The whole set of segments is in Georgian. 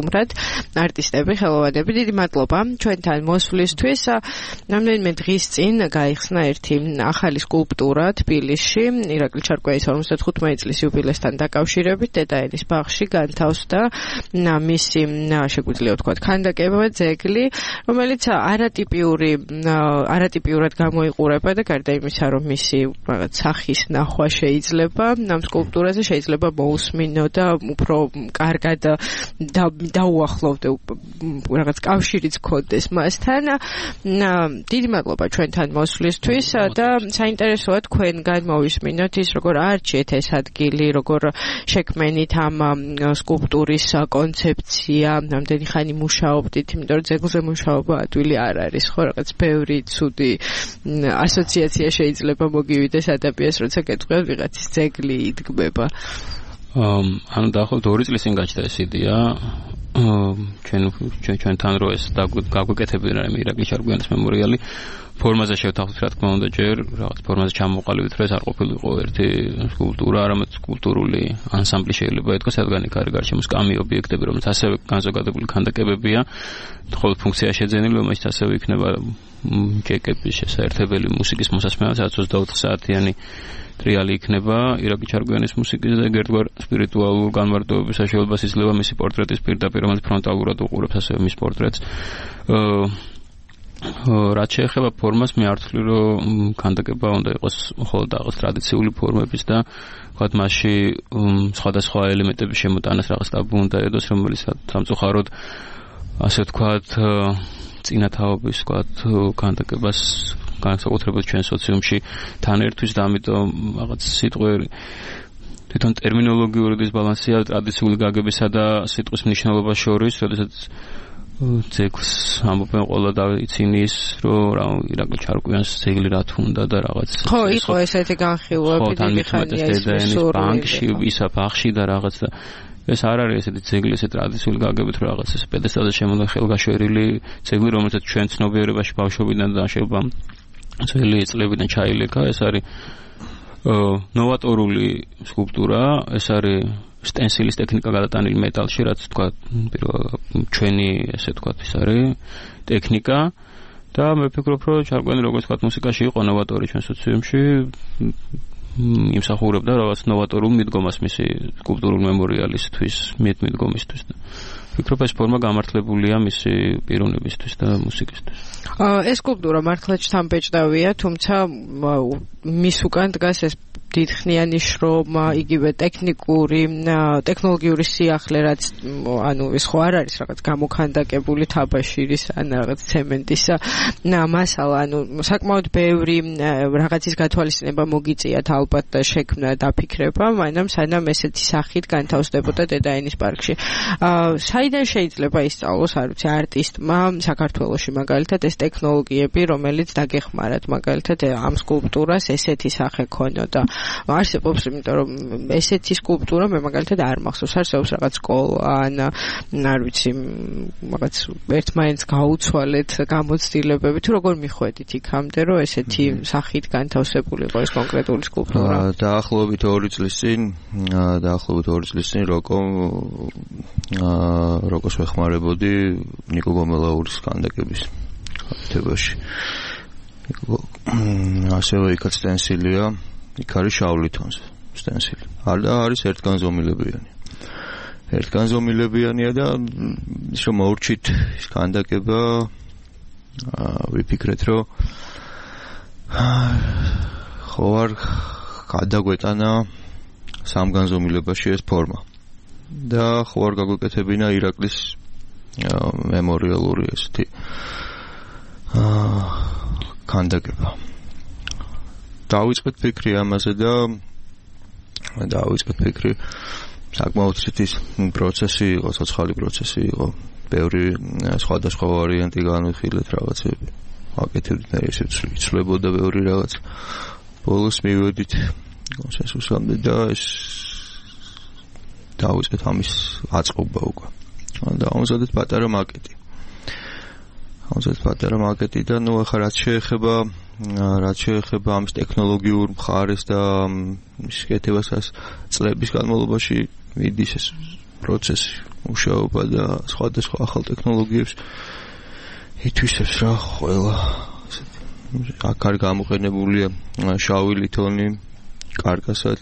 სტუმრად არტისტები, ხელოვანები. დიდი მადლობა ჩვენთან მოსვლისთვის. რამდენიმე დღის წინ გაიხსნა ერთი ახალი სკულპტურა თბილისში, ირაკლი ჩარკვიანის 55 წლის იუბილესთან დაკავშირებით დედაენის ბაღში განთავსდა მისი შეგვიძლია ვთქვათ ქანდაკება ძეგლი, რომელიც არატიპიურად გამოიყურება და გარდა იმისა, რომ მისი რაღაც სახის ნახვა შეიძლება, ამ სკულპტურაზე შეიძლება მოусმინო და უფრო კარგად დაუახლოვდე რაღაც კავშირიც გქონდეს მასთან. დიდი მადლობა ჩვენთან მოსვლისთვის და საინტერესოა თქვენგან მოვისმინოთ ის, როგორ არჩიეთ ეს ადგილი, როგორ შექმენით ამ სკულპტურის კონცეფცია, რამდენი ხანი მუშაობდით, იმიტომ რომ ძეგლზე მუშაობა ადვილი არ არის, ხო, რაღაც ბევრი ცუდი ასოციაცია შეიძლება მოგივიდეს ადამიანს, როცა გეტყვიათ ვიღაცის ძეგლი იდგმება. ანუ დაახლოებით 2 წლის წინ გაჩნდა ეს იდეა. ჩვენთან რო ეს გაგვეკეთებინა რომ ირაკლი ჩარკვიანის მემორიალი ფორმაზე შევთანხმდით, რა თქმა უნდა, ჯერ რაღაც ფორმაზე ჩამოყალიბდით, რომ ეს არ ყოფილიყო ერთი სკულპტურა, არამედ სკულპტურული ანსამბლი შეიძლება ითქვას, რადგან იქ არის გარშემო სკამი ობიექტები, რომელიც ასევე განზოგადებული ქანდაკებებია, მხოლოდ ფუნქცია შეძენილი, რომელიც ასევე იქნება ჯეკების შესაერთებელი მუსიკის მოსასმენად, 24 საათიანი ტრიალი იქნება ირაკლი ჩარკვიანის მუსიკის და ერთგვარ სპირიტუალურ განმარტოების საშუალებას იძლევა მისი პორტრეტის პირდაპირ, რომელიც ფრონტალურად უყურებს ასევე მის პორტრეტს. რაც შეეხება ფორმას, მე არ ვთვლი, რომ ქანდაკება უნდა იყოს მხოლოდ რაღაც ტრადიციული ფორმების და ვთქვათ, მასში სხვადასხვა ელემენტების შემოტანას რაღაც ტაბუ უნდა ედოს, რომელიც სამწუხაროდ ასე ვთქვათ, წინათაობის ვთქვათ, ქანდაკებას განსაკუთრებით ჩვენ სოციუმში თან ერთვის და ამიტომ რაღაც სიტყვები თვითონ ტერმინოლოგიური დისბალანსია ტრადიციული გაგებისა და სიტყვის მნიშვნელობას შორის, როდესაც ძეგლს ამბობენ ყველა და ცინის, რომ ირაკლი ჩარკვიანს ძეგლი რა თუნდა და რაღაც. ხო, იყო ესეთი განხილვები დიდი ხანია ის ბანკში, ისა ბაღში და რაღაც და ეს არ არის ესეთი ძეგლი, ესე ტრადიციული გაგებით, რომ რაღაც ეს პედესტალზე შემოდენ ხელგაშვერილი ძეგლი, რომელსაც ჩვენ ცნობიერებაში ბავშვობიდან და შეიძლება ძველი წლებიდან ჩაილეკა, ეს არის ნოვატორული სკულპტურა, ეს არის სტენსილის ტექნიკა გადატანილი მეტალში, რაც თქვა ჩვენი ესე თქვა ის არის ტექნიკა და მე ვფიქრობ, რომ ჩარკვიანი როგორც თქვა მუსიკაში იყო ნოვატორი ჩვენ სოციუმში, იმსახურებდა რაღაც ნოვატორულ მიდგომას მისი სკულპტურული მემორიალისთვის, მიდგომისთვის და ვფიქრობ ეს ფორმა გამართლებულია მისი პიროვნებისთვის და მუსიკისთვის. ეს სკულპტურა მართლაც შთამბეჭდავია, თუმცა მის უკან დგას ეს დიდხნიანი შრომა, იგივე ტექნოლოგიური სიახლე, რაც ანუ ეს ხო არ არის რაღაც გამოქანდაკებული თაბაშირის ან რაღაც ცემენტის მასალა, ანუ საკმაოდ ბევრი რაღაცის გათვალისწინება მოგიწიათ ალბათ და შექმნა დაფიქრება, მაგრამ სანამ ესეთი სახით განთავსდებოდა დედაენის პარკში. საიდან შეიძლება ისწავლოს, არ ვიცი, არტისტმა საქართველოში მაგალითად ეს ტექნოლოგიები, რომელიც დაგეხმარათ მაგალითად ამ სკულპტურას ესეთი სახე ქონოდა. არსებობს, იმიტომ რომ ესეთი სკულპტურა მე მაგალითად არ მახსოვს, არსებობს რაღაც სკოლა ან არ ვიცი, რაღაც ერთმანეთს გაუცვალეთ გამოცდილებები, თუ როგორ მიხვედით იქამდე, რომ ესეთი სახით განთავსებული იყო ეს კონკრეტული სკულპტურა. დაახლოებით 2 წლის წინ როკოს ვეხმარებოდი ნიკო გომელაურის ქანდაკების ხატებაში. ასევე იქაც სტენსილია, იქ არის შავ ლითონზე სტენსილი. არის ერთგანზომილებიანია და ის რომ მოურჩით ის ქანდაკება, ვიფიქრეთ, რომ ხო არ გადაგვეტანა სამგანზომილებაში ეს ფორმა და ხო არ გაგვეკეთებინა ირაკლის მემორიალური ესეთი ქანდაკება. დავიწყეთ ფიქრი ამაზე და საკმაოდ ცის პროცესი იყო, ცოცხალი პროცესი იყო. ბევრი სხვადასხვა ვარიანტი განვიხილეთ, რაღაცები ვაკეთებდით, მე ისე ცვლებოდა ბევრი რაღაც. ბოლოს მივედით კონსენსუსამდე და ეს დავიწყეთ ამის აწყობა უკვე. და ამზადეთ პატარა მაკეტი და ნუ ახლა რაც შეეხება ამის ტექნოლოგიურ მხარეს და მის კეთებასაც წლების განმავლობაში მიდის ეს პროცესი. მუშაობა და სხვადასხვა ახალ ტექნოლოგიებს ითვისებს რა ყველა აქ არის გამოყენებულია შავი ლითონი კარგასად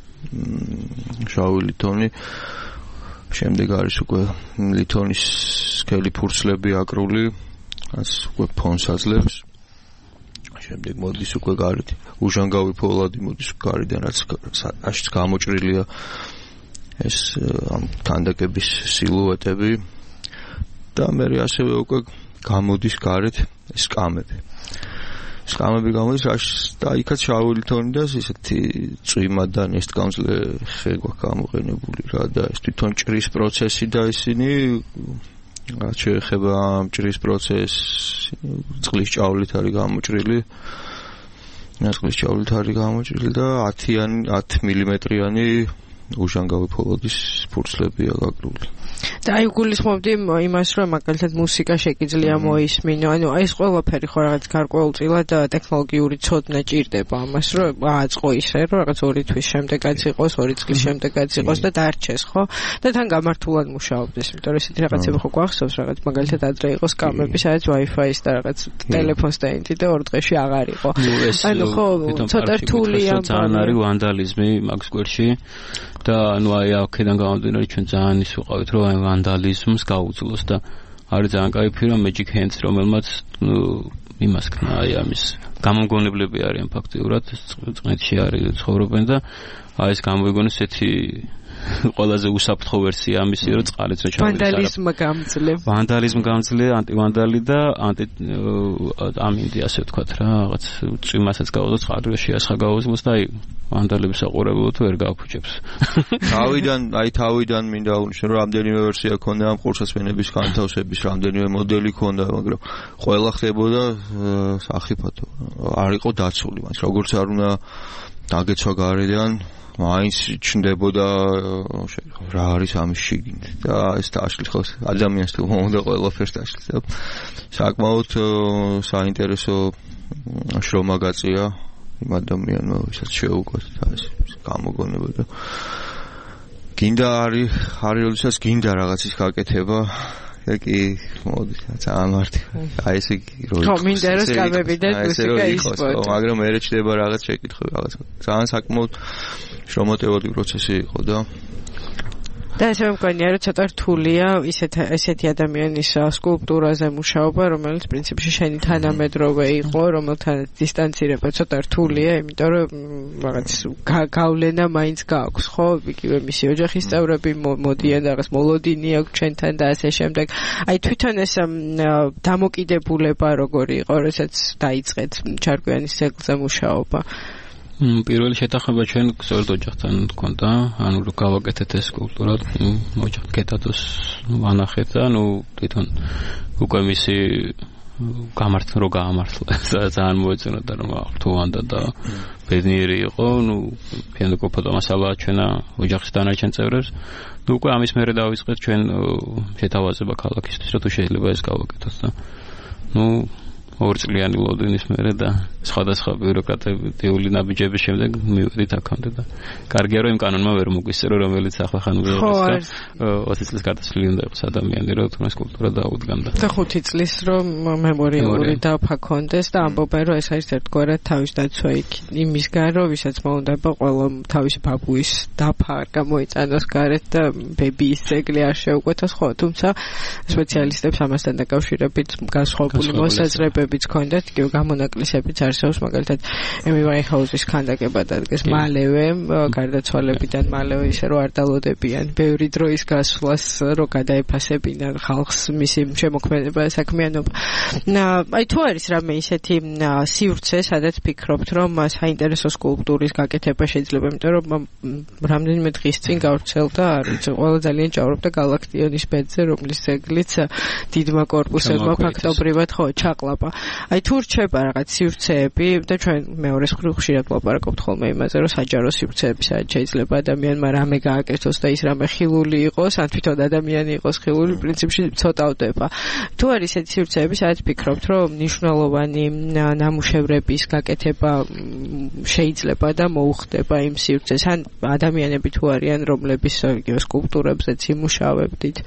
შავი ლითონი შემდეგ არის უკვე ლითონის სქელი ფურცლები აკრული რაც უკვე ფონს აძლევს შემდეგ მოდის უკვე გარეთ უჟანგავი ფოლადი მოდის გარედან რაც აშიც გამოჭრილია ეს ქანდაკების სილუეტები და მე ასევე უკვე გამოდის გარეთ სკამები გამოდის და იქაც შავი ლითონი და ისეთი წვიმა და ნესტგამძლე ხე გვაქვს გამოყენებული რა და ეს თვითონ ჭრის პროცესი და ისინი რაც შეეხება ამ ჭრის პროცესს წყლის ჭავლით არის გამოჭრილი და 10 მმ-იანი უჟანგავი ფოლადის ფურცლებია გაკრული. და აი გულისხმობდი იმას, რომ მაგალითად მუსიკა შეგიძლია მოისმინო, ანუ ეს ყველაფერი ხო რაღაც გარკვეულწილად ტექნოლოგიური ცოდნა ჭირდება ამას, რომ აწყო ისე, რომ რაღაც 2 თვის შემდეგაც იყოს, 2 წლის შემდეგაც იყოს და დარჩეს, ხო? და თან გამართულად მუშაობდეს, იმიტომ რომ ესეთი რაღაცები ხო გვახსოვს, რაღაც მაგალითად ადრე იყო სკამები, სადაც Wi-Fi-ის და რაღაც ტელეფონს დაინდი და 2 დღეში აღარ იყო. ანუ ხო, ცოტა რთულია. ძალიან არის ვანდალიზმი მაგ სკვერში. და ანუ აი აქედან გამომდინარე ჩვენ ძალიან ის ვიყავით რომ აი ვანდალიზმს გაუძლოს და არის ძალიან კაი ფირმა Magic Hands რომელმაც იმას ქნა აი ამის გამომგონებლები არიან ფაქტიურად წყნეთში არის ცხოვრობენ და აი ეს გამოიგონეს ესეთი ყველაზე უსაფრთხო ვერსია ამისი რომ წყალიც ჩავიწყდა ვანდალიზმ გამძლე ანტივანდალი და ამინდი ასე ვთქვათ რა რაღაც წვიმასაც გავუძლოს წყალში ასხა გავუძლოს და აი ვანდალების საყურებლად ვერ გააფუჭებს თავიდან მინდა აღნიშნო რომ რამდენიმე ვერსია ქონდა ამ ყურსასმენების განთავსების რამდენიმე მოდელი ქონდა მაგრამ ყველა ხდებოდა სახიფათო არ იყო დაცული მას როგორც არ უნდა დაგეცვა გარედან მაინც ჩნდებოდა რა არის ამის შიგნით და ეს დააშლის ხო ადამიანს თუ მომდა ყველაფერს დააშლის და საკმაოდ საინტერესო შრომა გაწია იმ ადამიანმა ვისაც შეუგოთ და ეს გამოგონება და გინდა არის როდესაც გინდა რაღაცის გაკეთება კი მოდი ძალიან მარტივ აი ესე რო მინდა რომ სკამები და მუსიკა ისწოთ მაგრამ მე რჩდება რაღაც შეკითხები რაღაც ძალიან საკმაოდ შრომატევადი პროცესი იყო და ესე მგონია რომ ცოტა რთულია ესეთი ადამიანის სკულპტურაზე მუშაობა რომელიც პრინციპში შენი თანამედროვე იყო რომელთან დისტანცირება ცოტა რთულია იმიტომ რომ რაღაც გავლენა მაინც გააქვს ხო იგივე მისი ოჯახის წევრები მოდიან რაღაც მოლოდინი აქვს ჩვენთან და ასე შემდეგ აი თვითონ ეს დამოკიდებულება როგორი იყო როდესაც დაიწყეთ ჩარკვიანის ძეგლზე მუშაობა პირველი შეთანხმება ჩვენ სწორედ ოჯახთან გქონდა, ანუ რომ გავაკეთეთ ეს სკულპტურა, ოჯახს კეთადოს ვანახეთ და ნუ თვითონ უკვე მისი გაამართლა ძალიან მოეწონოდა რომ აღთოვანდა და ბედნიერი იყო, ნუ ფიანდაკოფოდა მასალა ჩვენა ოჯახის დანარჩენ წევრებს. ნუ უკვე ამის მერე დავიწყეთ ჩვენ შეთავაზება ქალაქისთვის, რომ თუ შეიძლება ეს გავაკეთოთ და ნუ 2 წლიანი ლოდინის მერე და სხვადასხვა ბიუროკრატიული ნაბიჯების შემდეგ მივედით აქამდე და კარგია რომ იმ კანონმა ვერ მოგვისწერო რომელიც ახლა ხან ვიღებს და 20 წლის გარდაცვლილი უნდა იყოს ადამიანი რომ თუნდაც კულტურა დაუდგანდა და 5 წლის რომ მემორიალური დაფა ქონდეს და ამბობენ რომ ეს არის ერთგვარად თავის დაცვა იმისგან რომ ვისაც მოუნდება ყველა თავისი ბაბუის დაფა არ გამოიწანოს გარეთ და ბებიის ძეგლი არ შეუკვეთოს ხო თუმცა სპეციალისტებს ამასთან დაკავშირებით განსხვავებული მოსაზრებებიც ქონდათ იგივე გამონაკლისებიც არსებობს მაგალითად ემი ვაინჰაუზის ქანდაკება დადგეს მალევე გარდაცვალებიდან მალევე ისე რომ არ დალოდებიან ბევრი დროის გასვლას რომ გადაეფასებინან ხალხს მისი შემოქმედება საქმიანობა აი თუ არის რამე ისეთი სივრცე სადაც ფიქრობთ რომ საინტერესო სკულპტურის გაკეთება შეიძლება იმიტომ რომ რამდენიმე დღის წინ გავრცელდა ყველა ძალიან ჭაურობდა გალაქტიონის ბედზე რომლის ძეგლიც დიდმა კორპუსებმა ფაქტობრივად ხო ჩაყლაპა აი თუ რჩება რაღაც სივრცეები და ჩვენ მეორეს ხშირად ვლაპარაკობთ ხოლმე იმაზე, რომ საჯარო სივრცეები შეიძლება ადამიანმა რამე გააკეთოს და ის რამე ხილული იყოს, ან თვითონ ადამიანი იყოს ხილული, პრინციპში ცოტავდება. თუ არის ესეთი სივრცეები, სადაც ფიქრობთ, რომ მნიშვნელოვანი ნამუშევრების გაკეთება შეიძლება და მოუხდება იმ სივრცეს, ან ადამიანები თუ არიან, რომლების იგივე სკულპტურებზეც იმუშავებდით.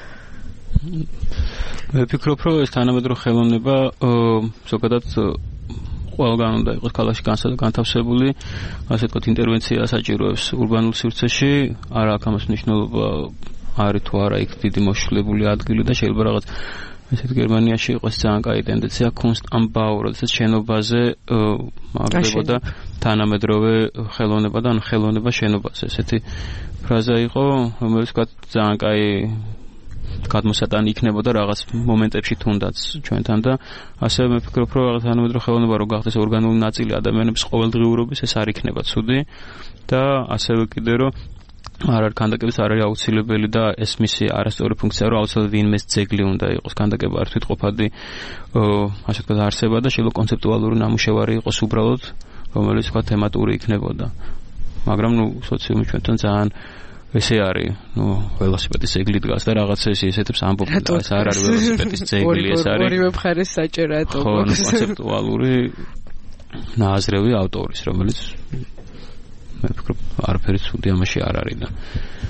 მე ვფიქრობ, რომ ეს თანამედროვე ხელოვნება ზოგადად ყველგან უნდა იყოს ქალაქში განთავსებული, ასე ვთქვათ, ინტერვენცია საჭიროებს ურბანულ სივრცეში, არა აქვს ამას მნიშვნელობა არის თუ არა იქ დიდი მოშლებული ადგილი და შეიძლება რაღაც ესეთ გერმანიაში იყოს ძალიან კაი ტენდენცია Kunst am Bau, როდესაც შენობაზე მაგდებოდა თანამედროვე ხელოვნება და ხელოვნება შენობაზე. ესეთი ფრაზა იყო, რომელიც ძალიან კაი გადმოსატანი იქნებოდა რაღაც მომენტებში თუნდაც ჩვენთან და ასევე მე ვფიქრობ, რომ რაღაც თანამედროვე ხელოვნება რო გახდეს ორგანული ნაწილი ადამიანების ყოველდღიურობის, ეს არ იქნება ცუდი და ასევე კიდე რომ არ არის კანდაკების არ არის აუცილებელი და ეს მისი არასწორი ფუნქცია, რომ აუცილებლად ვინმეს ძეგლი უნდა იყოს. კანდაკება არ თვითყოფადი ასე ვთქვათ არსება და შეიძლება კონცეპტუალური ნამუშევარი იყოს უბრალოდ, რომელიც თქვა თემატური იქნებოდა. მაგრამ სოციუმი ჩვენთან ძალიან ესე არის, ველოსიპედის ძეგლი დგას და რაღაცა ესეთებს ამბობენ, ეს არ არის ველოსიპედის ძეგლი, ეს არის ორივე მხარეს საჭიროა კონცეპტუალური ნააზრევი ავტორის, რომელიც მე ვფიქრობ, არაფერი ცუდი ამაში არ არის და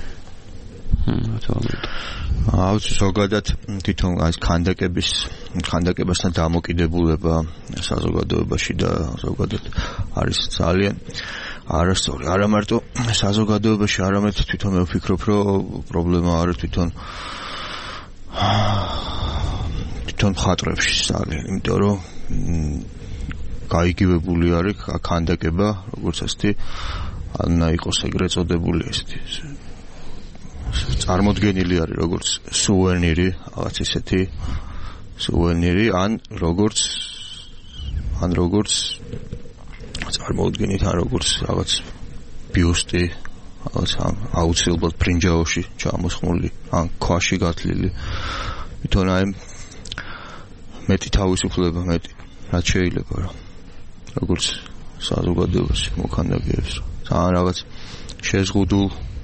ზოგადად თვითონ ეს ქანდაკებასთან დამოკიდებულება საზოგადოებაში და ზოგადად არის ძალიან არასწორი. არა მარტო საზოგადოებაში, არამედ თვითონ მე ვფიქრობ, რომ პრობლემა არის თვითონ მხატვრებში ძალიან, იმიტომ რომ გაიგივებული არის ქანდაკება, როგორც ასეთი ანა იყოს ეგრეთ წოდებული ესეთი წარმოდგენილი არის როგორც სუვენირი, რაღაც ისეთი სუვენირი, ან როგორც წარმოუდგენით, ან როგორც რაღაც ბიუსტი, რაღაც აუცილებლად ბრინჯაოში ჩამოსხმული, ან ქვაში გათლილი. თვითონ აი მეტი თავისუფლება, მეტი რაც შეიძლება რა. როგორც საზოგადოებაში მოქანდაკეებს ძალიან რაღაც შეზღუდულ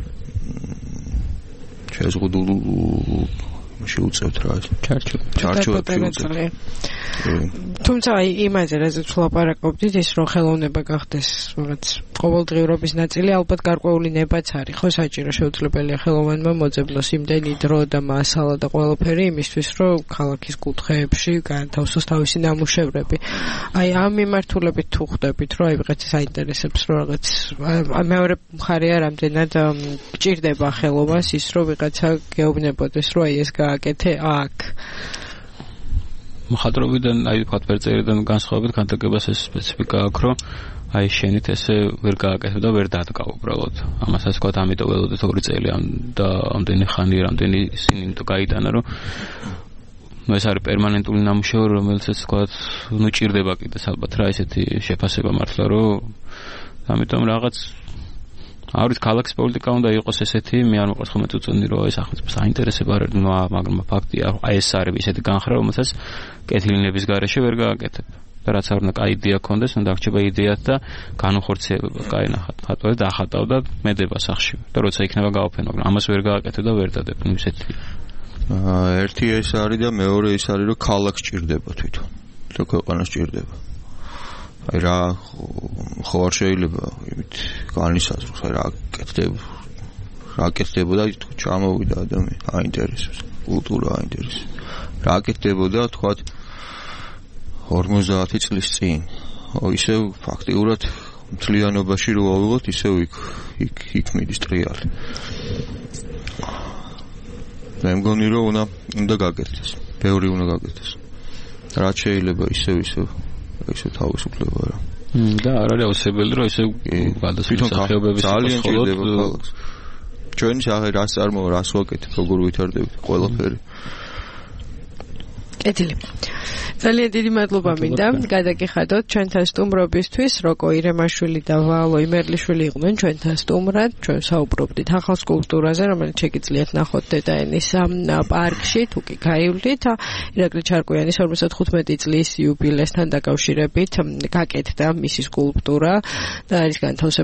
შეუწევთ რა ეს ჩარჩოებს. თუმცა იმაზე რაზეც ვლაპარაკობდით, ის რომ ხელოვნება გახდეს რაღაც ყოველდღიურობის ნაწილი, ალბათ გარკვეული ნებაც არის, ხო, საჭირო შეუძლებელია ხელოვანმა მოძებნოს იმდენი დრო და მასალა და ყველაფერი იმისთვის, რომ ქალაქის კუთხეებში განთავსოს თავისი ნამუშევრები. აი ამ მიმართულებით თუ ხვდებით, რომ აი ვიღაცას აინტერესებს, რომ რაღაც მეორე მხარეა რამდენად გჭირდება ხელოვანს ის, რომ ვიღაცა გეუბნებოდეს, რომ აი ეს გააკეთე აქ. მხატვრობიდან, აი ვთქვათ, ფერწერიდან განსხვავებით ქანდაკებას ეს სპეციფიკა აქვს, რომ აი შენით ესე ვერ გააკეთებ და ვერ დადგა უბრალოდ. ამასაც ვთქვათ, ამიტომ ველოდეთ 2 წელი და ამდენი ხანი, რამდენი ისინი თუ გაიტანა, რომ ეს არის პერმანენტული ნამუშევარი, რომელიც ვთქვათ, ჭირდება კიდეს ალბათ რა ესეთი შეფასება მართლა, რომ ამიტომ რაღაც არ ვიცი, ქალაქის პოლიტიკა უნდა იყოს ესეთი, მე არ მოყვარს ხოლმე წუწუნი, რომ ეს ახლა საინტერესება არ არის, მაგრამ ფაქტია, აი ეს არის ესეთი განხრა, რომელსაც კეთილინების გარეშე ვერ გააკეთებ. და რაც არ უნდა კაი იდეა ქონდეს, უნდა აღჭება იდეათ და განუხორციელება, კაი ნახат, ხატვაზე დაახატავ და მედება სახში. და როცა იქნება გავაფენ, მაგრამ ამას ვერ გააკეთებ და ვერ დადებ, ისეთი. ერთი ეს არის და მეორე ის არის, რომ ქალაქს ჭირდება თვითონ. და ქვეყანას ჭირდება. აი რა ხო არ შეიძლება იმით განისაზღვროს, აი რა კეთდებოდა თუ ჩამოვიდა ადამიანი, აინტერესებს, კულტურა აინტერესებს. რა კეთდებოდა თქვათ 50 წლის წინ. ისევ ფაქტიურად მთლიანობაში რო ავიღოთ, ისევ იქ მიდის ტრიალი. მე მგონი რომ უნდა გაკეთდეს, ბევრი უნდა გაკეთდეს. რაც შეიძლება ისევ თავისუფლება რა. და არ არის აუცილებელი რომ ისევ გადასვლით სახეობების ძალიან ჭირდება ქალაქს. ჩვენი სახე რას ვაკეთებ, როგორ ვითარდებით ყველაფერი. კეთილი. ძალიან დიდი მადლობა მინდა გადაგიხადოთ ჩვენთან სტუმრობისთვის. როკო ირემაშვილი და ვალო იმერლიშვილი იყვნენ ჩვენთან სტუმრად. ჩვენ საუბრობდით ახალ სკულპტურაზე, რომელიც შეგიძლიათ ნახოთ დედაენის პარკში, თუ კი გაივლით. ირაკლი ჩარკვიანის 55 წლის იუბილესთან დაკავშირებით გაკეთდა მისი სკულპტურა და არის განთავსებული